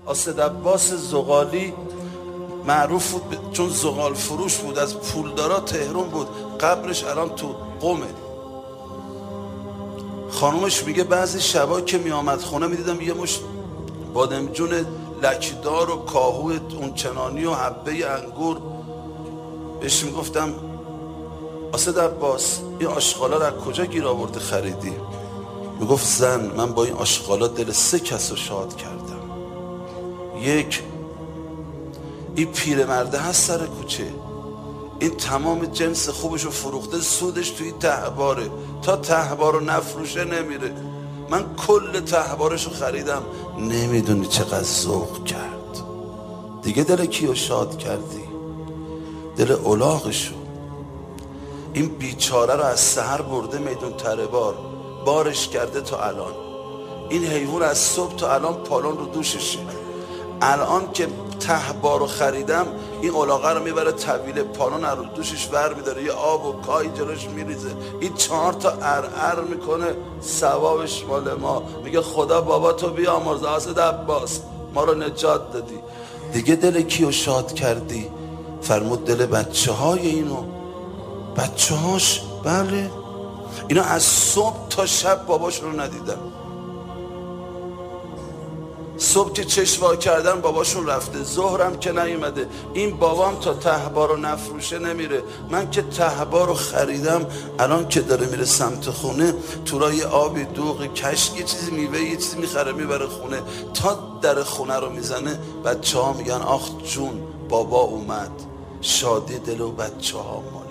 آسد عباس زغالی معروف بود چون زغال فروش بود، از پولدارا تهران بود. قبرش الان تو قمه. خانومش میگه بعضی شبا که میامد خونه میدیدم یه مش بادمجون لکیدار و کاهو اون چنانی و حبه انگور. بهش میگفتم آسد عباس این آشغالا رو از کجا گیر آورده خریدی؟ میگفت زن من با این آشغالا دل 3 کس رو شاد کردم. یک، این پیرمرده هست سر کوچه، این تمام جنس خوبش رو فروخته، سودش توی تهباره، تا تهبار رو نفروشه نمیره. من کل تهبارش رو خریدم. نمیدونی چقدر ذوق کرد. دیگه دل کیو شاد کردی؟ دل الاغشو. این بیچاره رو از سحر برده میدون تره بارش کرده تا الان. این حیوان از صبح تا الان پالون رو دوششه. الان که تهبار رو خریدم این الاغه رو میبره طویله، پالون رو دوشش ور میداره، یه آب و کای جلوش میریزه، این 4 تا ار میکنه. ثوابش مال ما. میگه خدا بابا تو بیامرز آسد عباس، ما رو نجات دادی. دیگه دل کیو شاد کردی؟ فرمود دل بچه های اینو. بچه هاش بله، اینا از صبح تا شب باباشون رو ندیدن. صبح که چشوا کردن باباشون رفته، ظهرم که نیومده. این بابام تا تهبار رو نفروشه نمیره. من که تهبار رو خریدم، الان که داره میره سمت خونه تو راه یه آبی دوغ کشک یه چیزی میوه یه چیزی میخره میبره خونه. تا در خونه رو میزنه بچه ها میگن آخ جون بابا اومد. شادی دل و بچه ها ما.